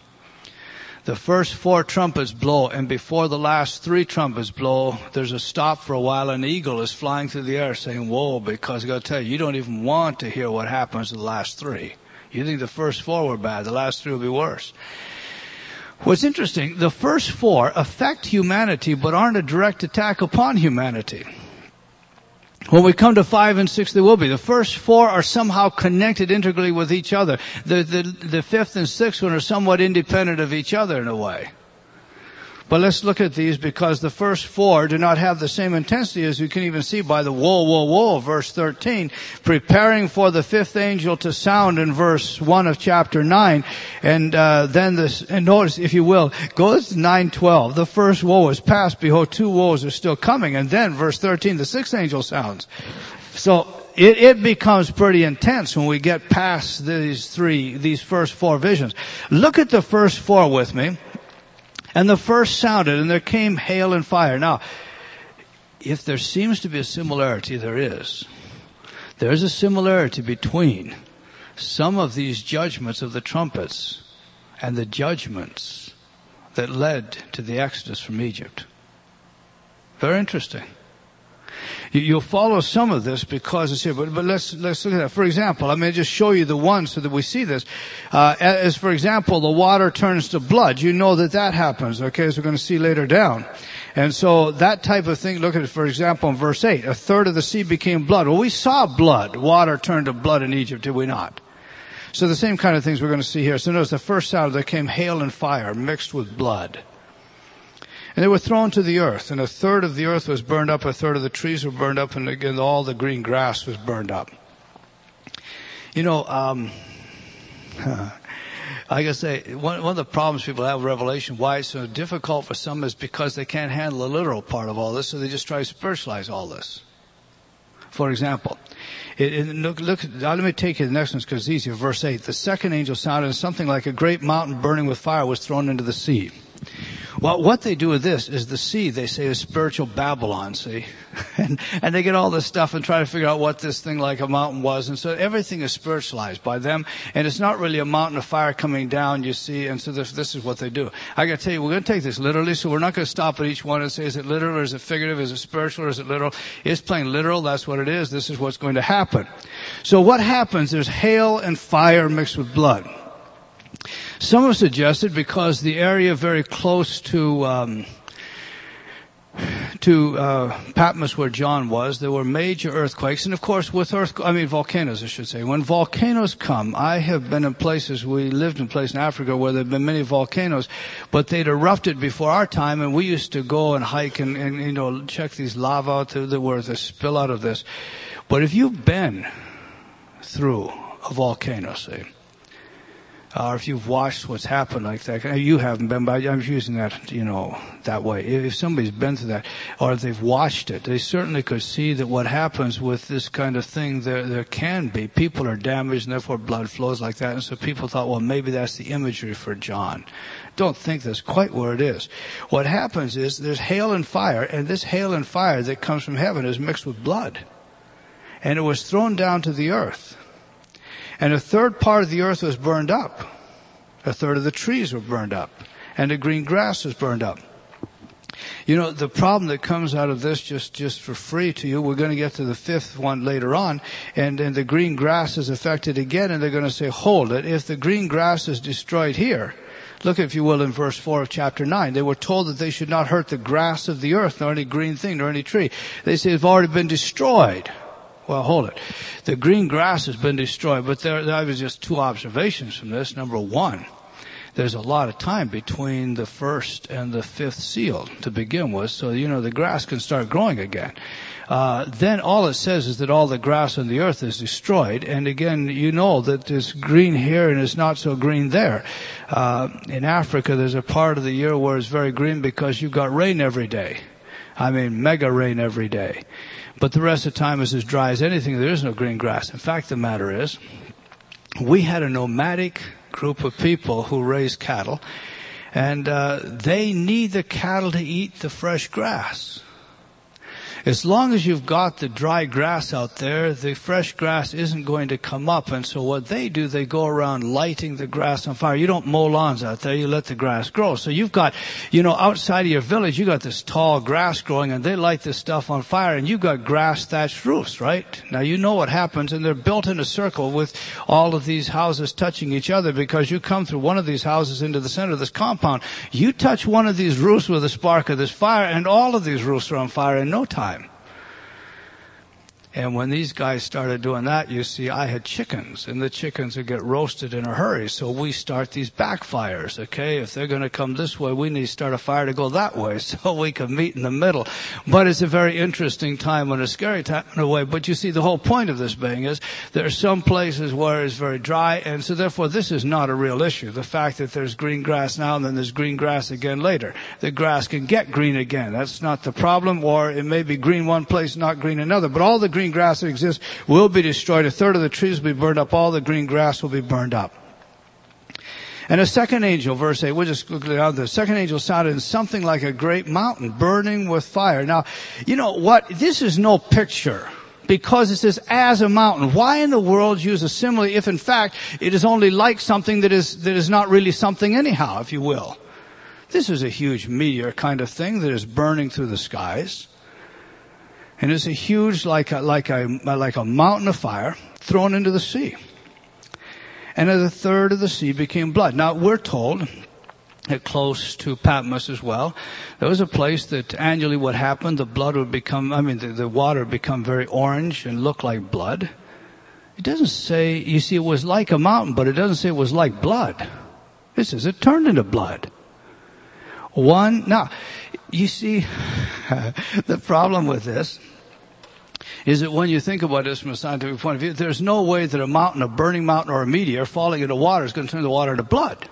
The first four trumpets blow, and before the last three trumpets blow, there's a stop for a while, and an eagle is flying through the air saying, whoa, because I got to tell you, you don't even want to hear what happens to the last three. You think the first four were bad, the last three will be worse. What's interesting, the first four affect humanity, but aren't a direct attack upon humanity. When we come to five and six, they will be. The first four are somehow connected integrally with each other. The, the, the fifth and sixth one are somewhat independent of each other in a way. But let's look at these, because the first four do not have the same intensity, as you can even see by the whoa, whoa, whoa, verse thirteen, preparing for the fifth angel to sound in verse one of chapter nine. And, uh, then this, and notice, if you will, go to nine twelve. The first woe is past. Behold, two woes are still coming. And then verse thirteen, the sixth angel sounds. So, It, it becomes pretty intense when we get past these three, these first four visions. Look at the first four with me. And the first sounded, and there came hail and fire. Now, if there seems to be a similarity, there is. There is a similarity between some of these judgments of the trumpets and the judgments that led to the Exodus from Egypt. Very interesting. You'll follow some of this because it's here, but, but let's, let's look at that. For example, I'm going to just show you the one so that we see this. Uh, as for example, the water turns to blood. You know that that happens, okay, as we're going to see later down. And so that type of thing, look at it, for example, in verse eight. A third of the sea became blood. Well, we saw blood. Water turned to blood in Egypt, did we not? So the same kind of things we're going to see here. So notice the first sound, there came hail and fire mixed with blood. And they were thrown to the earth, and a third of the earth was burned up, a third of the trees were burned up, and again all the green grass was burned up. You know, um, I gotta say, one, one of the problems people have with Revelation, why it's so difficult for some, is because they can't handle the literal part of all this, so they just try to spiritualize all this. For example, it, it, look, look, now let me take you to the next one because it's easier. Verse eight, the second angel sounded, and something like a great mountain burning with fire was thrown into the sea. Well, what they do with this is the sea, they say, is spiritual Babylon, see? And, and they get all this stuff and try to figure out what this thing like a mountain was. And so everything is spiritualized by them. And it's not really a mountain of fire coming down, you see. And so this, this is what they do. I got to tell you, we're going to take this literally. So we're not going to stop at each one and say, is it literal or is it figurative? Is it spiritual or is it literal? It's plain literal. That's what it is. This is what's going to happen. So what happens? There's hail and fire mixed with blood. Some have suggested because the area very close to um, to uh, Patmos, where John was, there were major earthquakes, and of course, with earth, I mean volcanoes, I should say. When volcanoes come, I have been in places. We lived in places in Africa where there've been many volcanoes, but they'd erupted before our time, and we used to go and hike and, and you know check these lava out that were the spill out of this. But if you've been through a volcano, say. Or if you've watched what's happened like that, you haven't been, but I'm using that, you know, that way. If somebody's been through that, or if they've watched it, they certainly could see that what happens with this kind of thing, there, there can be. People are damaged and therefore blood flows like that. And so people thought, well, maybe that's the imagery for John. Don't think that's quite where it is. What happens is there's hail and fire, and this hail and fire that comes from heaven is mixed with blood. And it was thrown down to the earth. And a third part of the earth was burned up. A third of the trees were burned up. And the green grass was burned up. You know, the problem that comes out of this, just, just for free to you, we're going to get to the fifth one later on, and, and the green grass is affected again, and they're going to say, hold it. If the green grass is destroyed here, look, if you will, in verse four of chapter nine, they were told that they should not hurt the grass of the earth, nor any green thing, nor any tree. They say it's already been destroyed. Well, hold it. The green grass has been destroyed, but there, there was just two observations from this. Number one, there's a lot of time between the first and the fifth seal to begin with, so, you know, the grass can start growing again. Uh, then all it says is that all the grass on the earth is destroyed, and again, you know that there's green here and it's not so green there. Uh, in Africa, there's a part of the year where it's very green because you've got rain every day. I mean, mega rain every day. But the rest of the time is as dry as anything. There is no green grass. In fact, the matter is, we had a nomadic group of people who raise cattle, and uh, they need the cattle to eat the fresh grass. As long as you've got the dry grass out there, the fresh grass isn't going to come up. And so what they do, they go around lighting the grass on fire. You don't mow lawns out there. You let the grass grow. So you've got, you know, outside of your village, you got this tall grass growing, and they light this stuff on fire, and you've got grass thatched roofs, right? Now you know what happens, and they're built in a circle with all of these houses touching each other, because you come through one of these houses into the center of this compound. You touch one of these roofs with a spark of this fire, and all of these roofs are on fire in no time. And when these guys started doing that, you see, I had chickens, and the chickens would get roasted in a hurry. So we start these backfires, okay? If they're going to come this way, we need to start a fire to go that way so we can meet in the middle. But it's a very interesting time and a scary time in a way. But you see, the whole point of this being is there are some places where it's very dry, and so therefore this is not a real issue. The fact that there's green grass now and then there's green grass again later. The grass can get green again. That's not the problem. Or it may be green one place, not green another. But all the green grass that exists will be destroyed. A third of the trees will be burned up. All the green grass will be burned up. And a second angel, verse eight, we'll just quickly out. The second angel sounded in something like a great mountain burning with fire. Now, you know what? This is no picture, because it says as a mountain. Why in the world use a simile if in fact it is only like something that is, that is not really something anyhow, if you will? This is a huge meteor kind of thing that is burning through the skies. And it's a huge, like a, like a, like a mountain of fire thrown into the sea. And a third of the sea became blood. Now, we're told that close to Patmos as well, there was a place that annually what happened, the blood would become, I mean, the, the water would become very orange and look like blood. It doesn't say, you see, it was like a mountain, but it doesn't say it was like blood. It says it turned into blood. One, now, you see, the problem with this is that when you think about this from a scientific point of view, there's no way that a mountain, a burning mountain or a meteor falling into water is going to turn the water into blood.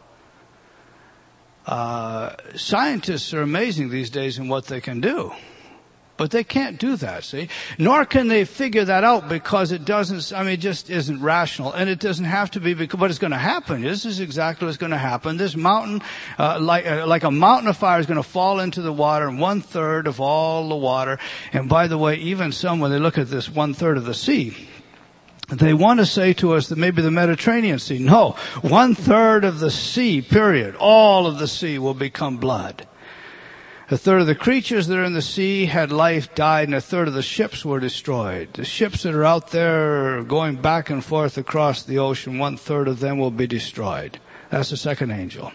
Uh, scientists are amazing these days in what they can do. But they can't do that, see? Nor can they figure that out because it doesn't, I mean, it just isn't rational. And it doesn't have to be because, but it's going to happen. This is exactly what's going to happen. This mountain, uh, like, uh, like a mountain of fire is going to fall into the water, and one third of all the water. And by the way, even some, when they look at this one third of the sea, they want to say to us that maybe the Mediterranean Sea. No, one third of the sea, period. All of the sea will become blood. A third of the creatures that are in the sea had life, died, and a third of the ships were destroyed. The ships that are out there going back and forth across the ocean, one third of them will be destroyed. That's the second angel.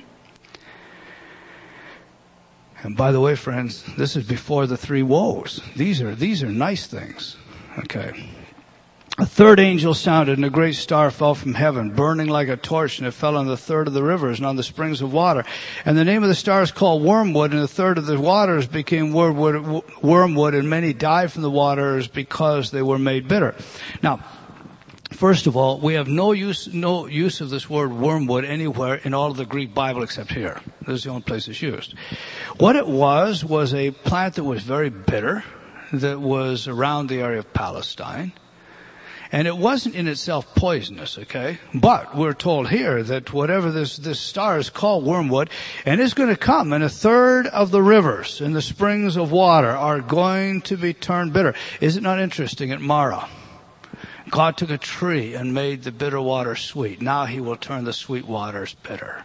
And by the way, friends, this is before the three woes. These are, these are nice things. Okay. A third angel sounded, and a great star fell from heaven, burning like a torch, and it fell on the third of the rivers and on the springs of water. And the name of the star is called Wormwood, and a third of the waters became wormwood, and many died from the waters because they were made bitter. Now, first of all, we have no use, no use of this word wormwood anywhere in all of the Greek Bible except here. This is the only place it's used. What it was, was a plant that was very bitter, that was around the area of Palestine. And it wasn't in itself poisonous, okay? But we're told here that whatever this, this star is called wormwood, and it's going to come, and a third of the rivers and the springs of water are going to be turned bitter. Is it not interesting at Marah? God took a tree and made the bitter water sweet. Now he will turn the sweet waters bitter.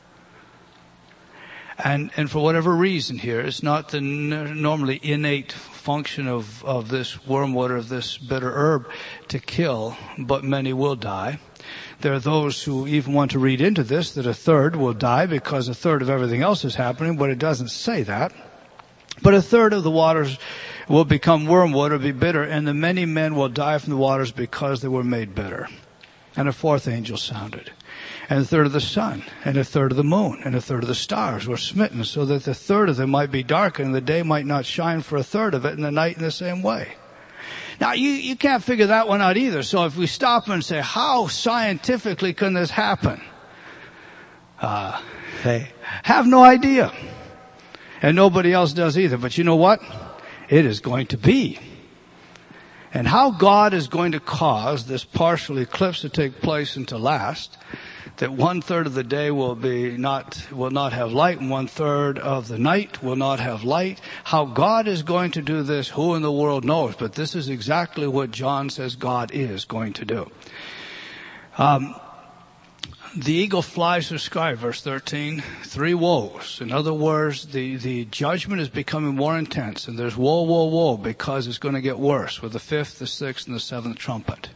And, and for whatever reason here, it's not the n- normally innate function of, of this wormwood or of this bitter herb to kill, but many will die. There are those who even want to read into this that a third will die because a third of everything else is happening, but it doesn't say that. But a third of the waters will become wormwood or be bitter, and the many men will die from the waters because they were made bitter. And a fourth angel sounded. And a third of the sun, and a third of the moon, and a third of the stars were smitten, so that the third of them might be darkened, and the day might not shine for a third of it, and the night in the same way. Now, you, you can't figure that one out either. So if we stop and say, how scientifically can this happen? Uh, they have no idea. And nobody else does either. But you know what? It is going to be. And how God is going to cause this partial eclipse to take place and to last, that one third of the day will be not, will not have light, and one third of the night will not have light. How God is going to do this, who in the world knows? But this is exactly what John says God is going to do. Um, the eagle flies to the sky, verse thirteen, three woes. In other words, the, the judgment is becoming more intense, and there's woe, woe, woe, because it's going to get worse with the fifth, the sixth, and the seventh trumpet.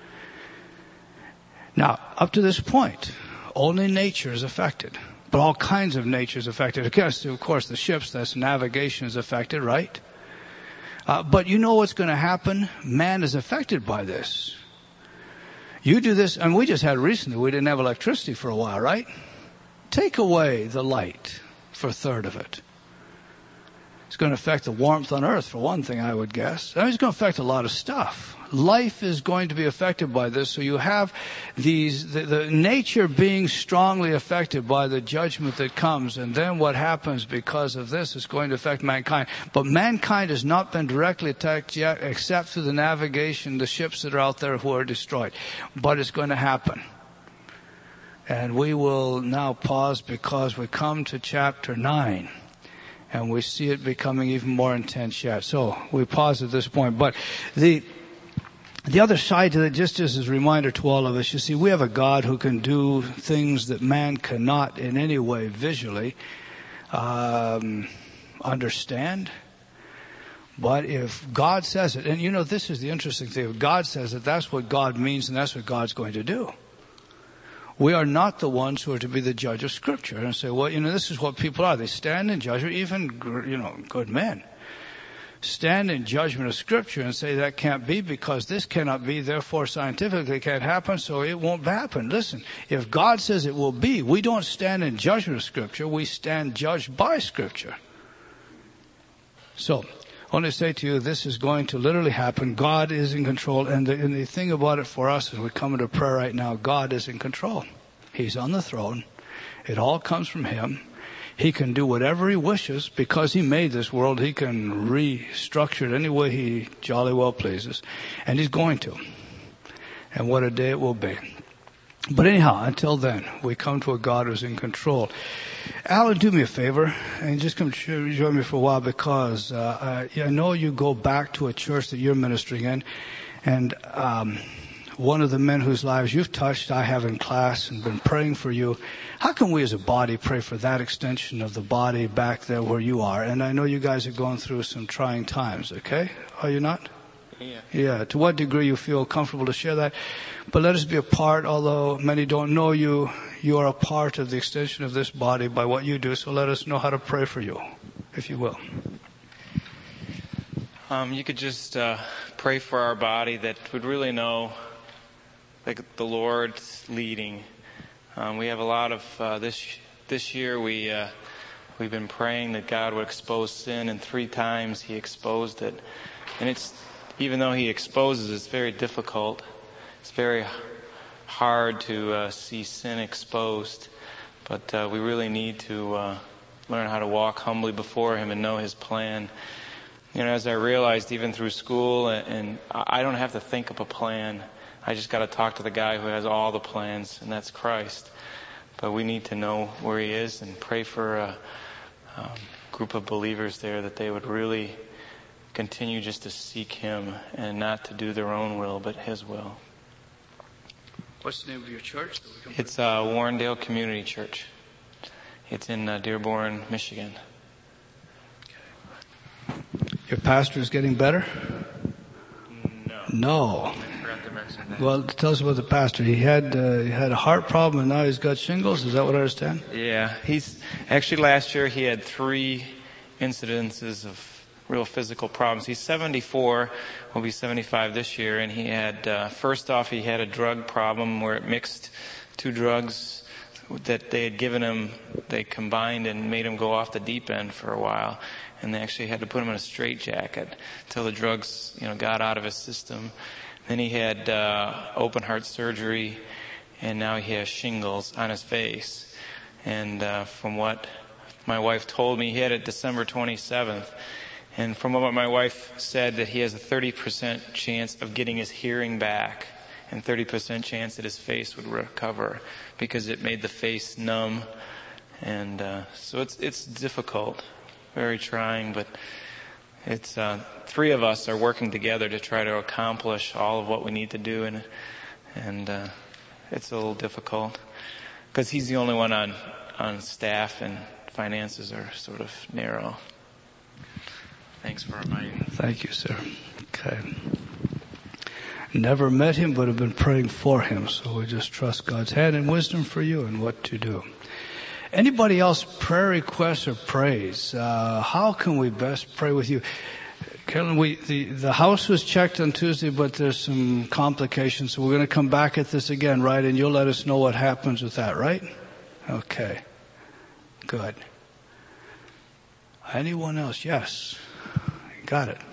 Now, up to this point, only nature is affected, but all kinds of nature is affected. Of course, the ships, that's navigation is affected, right? Uh, but you know what's going to happen? Man is affected by this. You do this, and we just had recently, we didn't have electricity for a while, right? Take away the light for a third of it. It's going to affect the warmth on earth, for one thing, I would guess. I mean, it's going to affect a lot of stuff. Life is going to be affected by this. So you have these, the, the nature being strongly affected by the judgment that comes. And then what happens because of this is going to affect mankind. But mankind has not been directly attacked yet, except through the navigation, the ships that are out there who are destroyed. But it's going to happen. And we will now pause because we come to chapter nine. And we see it becoming even more intense yet. So we pause at this point. But the the other side to it, just as a reminder to all of us, you see, we have a God who can do things that man cannot in any way visually um, understand. But if God says it, and you know, this is the interesting thing. If God says it, that's what God means, and that's what God's going to do. We are not the ones who are to be the judge of Scripture and say, well, you know, this is what people are. They stand in judgment, even, you know, good men. stand in judgment of Scripture and say that can't be because this cannot be, therefore scientifically can't happen, so it won't happen. Listen, if God says it will be, we don't stand in judgment of Scripture, we stand judged by Scripture. So, I want to say to you, this is going to literally happen. God is in control, and the, and the thing about it for us as we come into prayer right now, God is in control. He's on the throne. It all comes from Him. He can do whatever He wishes because He made this world. He can restructure it any way He jolly well pleases. And He's going to. And what a day it will be. But anyhow, until then, we come to a God who's in control. Alan, do me a favor and just come join me for a while because uh, I, I know you go back to a church that you're ministering in. And um one of the men whose lives you've touched, I have in class and been praying for you. How can we as a body pray for that extension of the body back there where you are? And I know you guys are going through some trying times, okay? Are you not? Yeah. Yeah. To what degree you feel comfortable to share that? But let us be a part, although many don't know you, you are a part of the extension of this body by what you do. So let us know how to pray for you, if you will. Um, you could just uh, pray for our body that would really know like the Lord's leading. Um, we have a lot of uh, this this year. We uh, we've been praying that God would expose sin, and three times He exposed it. And it's even though He exposes, it's very difficult. It's very hard to uh, see sin exposed. But uh, we really need to uh, learn how to walk humbly before Him and know His plan. You know, as I realized, even through school, and, and I don't have to think up a plan. I just got to talk to the guy who has all the plans, and that's Christ. But we need to know where He is and pray for a, a group of believers there that they would really continue just to seek Him and not to do their own will, but His will. What's the name of your church? It's uh, Warrendale Community Church. It's in uh, Dearborn, Michigan. Your pastor is getting better? No. No. That. Well, tell us about the pastor. He had uh, he had a heart problem, and now he's got shingles. Is that what I understand? Yeah, he's actually last year he had three incidences of real physical problems. He's seventy-four, will be seventy-five this year, and he had uh, first off he had a drug problem where it mixed two drugs that they had given him. They combined and made him go off the deep end for a while, and they actually had to put him in a straitjacket until the drugs, you know, got out of his system. Then he had uh, open heart surgery, and now he has shingles on his face. And uh, from what my wife told me, he had it December twenty-seventh. And from what my wife said, that he has a thirty percent chance of getting his hearing back, and thirty percent chance that his face would recover because it made the face numb. And uh, so it's it's difficult, very trying, but it's uh, three of us are working together to try to accomplish all of what we need to do, and and uh, it's a little difficult because he's the only one on on staff, and finances are sort of narrow. Thanks for reminding me. Thank you, sir. Okay. Never met him, but have been praying for him. So we just trust God's hand and wisdom for you and what to do. Anybody else prayer requests or praise? Uh, how can we best pray with you? Carolyn, we, the, the house was checked on Tuesday, but there's some complications. So we're going to come back at this again, right? And you'll let us know what happens with that, right? Okay. Good. Anyone else? Yes. Got it.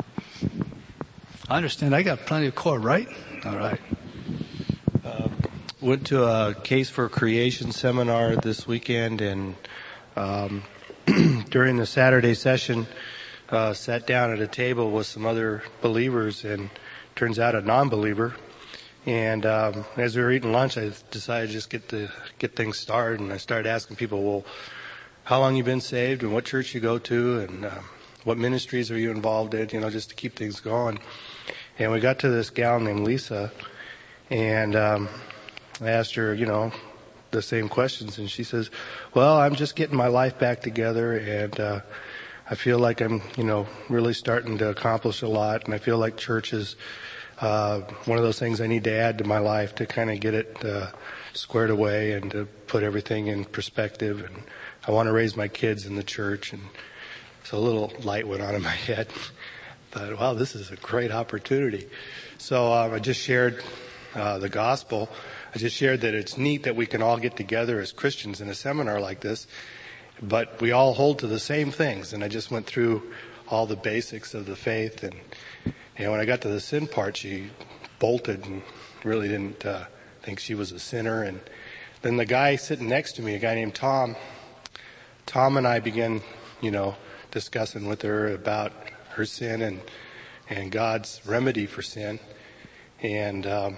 I understand. I got plenty of cord, right? All right. Uh, went to a Case for Creation seminar this weekend, and um, during the Saturday session, uh, sat down at a table with some other believers, and turns out a non-believer. And um, as we were eating lunch, I decided to just get the get things started, and I started asking people, well, how long you been saved, and what church you go to, and uh, what ministries are you involved in, you know, just to keep things going. And we got to this gal named Lisa, and um, I asked her, you know, the same questions, and she says, well, I'm just getting my life back together, and uh, I feel like I'm, you know, really starting to accomplish a lot, and I feel like church is uh, one of those things I need to add to my life to kind of get it uh, squared away and to put everything in perspective, and I want to raise my kids in the church, and So a little light went on in my head. Thought, wow, this is a great opportunity. So um, I just shared uh, the gospel. I just shared that it's neat that we can all get together as Christians in a seminar like this, but we all hold to the same things. And I just went through all the basics of the faith. And, and when I got to the sin part, she bolted and really didn't uh, think she was a sinner. And then the guy sitting next to me, a guy named Tom, Tom and I began, you know, discussing with her about her sin and and God's remedy for sin. And um,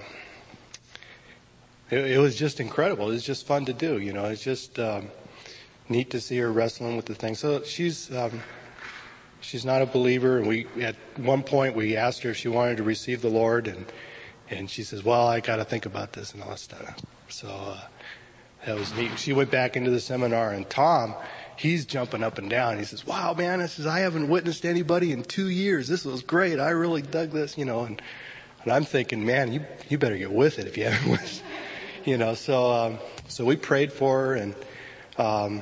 it, it was just incredible. It was just fun to do, you know. It's just um, neat to see her wrestling with the thing. So she's um, she's not a believer. And we at one point we asked her if she wanted to receive the Lord, and and she says, "Well, I got to think about this and all that stuff." So uh, that was neat. She went back into the seminar, and Tom, he's jumping up and down. He says, "Wow, man," I says, "I haven't witnessed anybody in two years. This was great. I really dug this," you know. And, and I'm thinking, man, you you better get with it if you haven't witnessed, you know. So um, so we prayed for her, and um,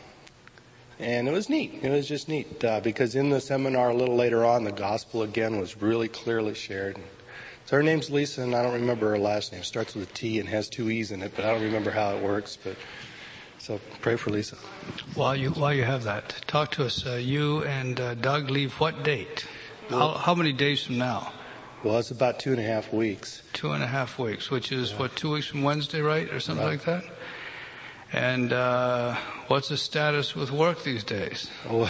and it was neat. It was just neat uh, because in the seminar a little later on, the gospel again was really clearly shared. And so her name's Lisa, and I don't remember her last name. It starts with a T and has two E's in it, but I don't remember how it works. But so pray for Lisa. While you while you have that, talk to us. Uh, you and uh, Doug leave what date? How, how many days from now? Well, it's about two and a half weeks. Two and a half weeks, which is yeah. what, two weeks from Wednesday, right, or something right. like that. And uh, what's the status with work these days? Oh,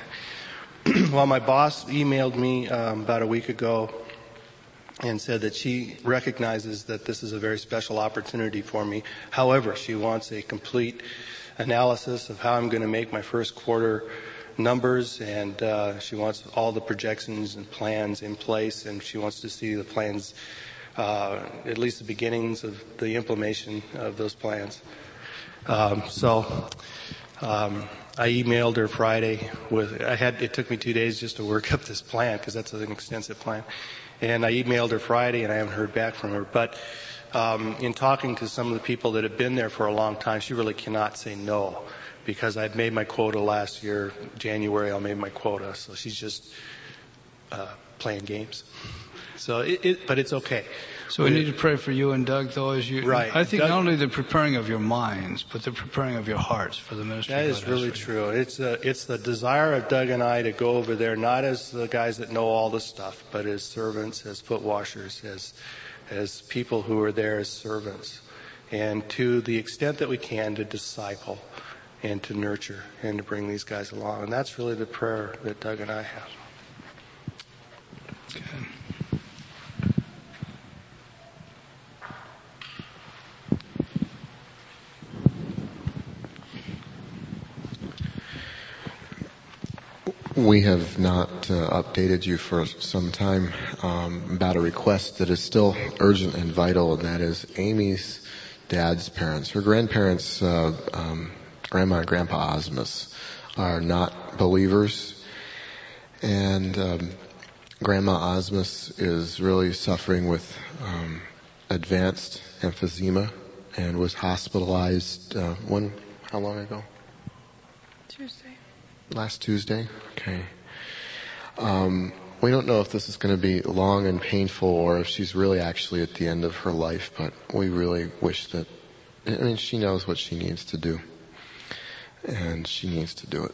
well, my boss emailed me um, about a week ago and said that she recognizes that this is a very special opportunity for me. However, she wants a complete analysis of how I'm going to make my first quarter numbers, and uh, she wants all the projections and plans in place, and she wants to see the plans, uh, at least the beginnings of the implementation of those plans. Um, so um, I emailed her Friday with, I had, it took me two days just to work up this plan because that's an extensive plan. And I emailed her Friday, and I haven't heard back from her. But um, in talking to some of the people that have been there for a long time, she really cannot say no, because I'd made my quota last year, January. I made my quota, so she's just uh, playing games. So, it, it, but it's okay. So we need to pray for you and Doug, though, as you. Right. I think Doug, not only the preparing of your minds, but the preparing of your hearts for the ministry. That is really true. It's a, it's the desire of Doug and I to go over there, not as the guys that know all the stuff, but as servants, as foot washers, as as people who are there as servants, and to the extent that we can, to disciple and to nurture and to bring these guys along. And that's really the prayer that Doug and I have. Okay. We have not uh, updated you for some time um, about a request that is still urgent and vital, and that is Amy's dad's parents. Her grandparents, uh, um, Grandma and Grandpa Osmus, are not believers, and um, Grandma Osmus is really suffering with um, advanced emphysema and was hospitalized uh, when, how long ago? Tuesday. Last Tuesday? Okay. Um, we don't know if this is going to be long and painful or if she's really actually at the end of her life, but we really wish that, I mean, she knows what she needs to do, and she needs to do it.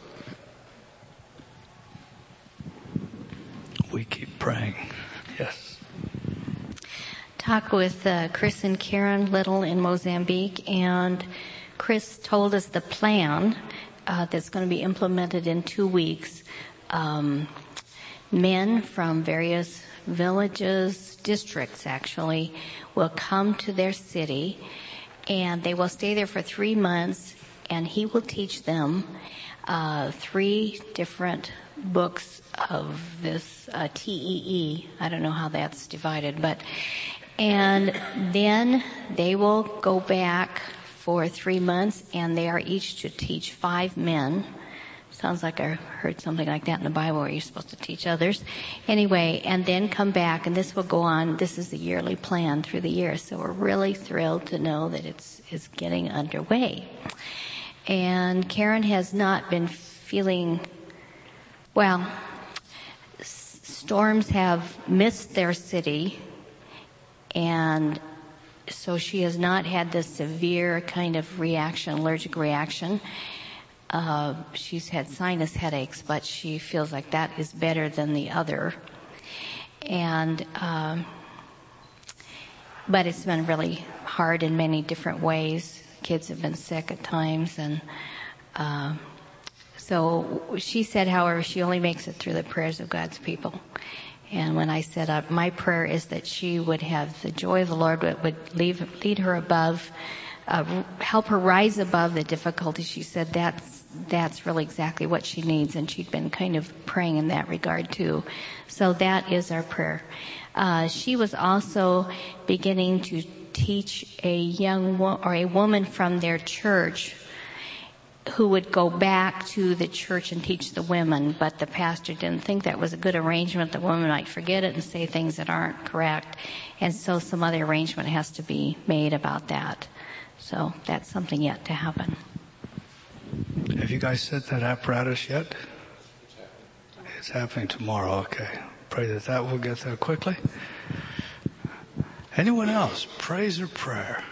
We keep praying. Yes. Talked with uh, Chris and Karen Little in Mozambique, and Chris told us the plan Uh, that's going to be implemented in two weeks. Um, men from various villages, districts actually, will come to their city, and they will stay there for three months, and he will teach them uh, three different books of this uh, T E E. I don't know how that's divided, but and then they will go back for three months, and they are each to teach five men. Sounds like I heard something like that in the Bible where you're supposed to teach others. Anyway, and then come back, and this will go on. This is the yearly plan through the year, so we're really thrilled to know that it's, it's getting underway. And Karen has not been feeling Well, s- storms have missed their city, and so she has not had this severe kind of reaction, allergic reaction. Uh, she's had sinus headaches, but she feels like that is better than the other. And, um, but it's been really hard in many different ways. Kids have been sick at times, and uh, so she said, however, she only makes it through the prayers of God's people. And when I said, uh, my prayer is that she would have the joy of the Lord, would, would leave, lead her above, uh, help her rise above the difficulty. She said that's that's really exactly what she needs, and she'd been kind of praying in that regard too. So that is our prayer. Uh, she was also beginning to teach a young wo- or a woman from their church who would go back to the church and teach the women, but the pastor didn't think that was a good arrangement. The woman might forget it and say things that aren't correct, and so some other arrangement has to be made about that. So that's something yet to happen. Have you guys set that apparatus yet? It's happening tomorrow, okay. Pray that that will get there quickly. Anyone else? Praise or prayer?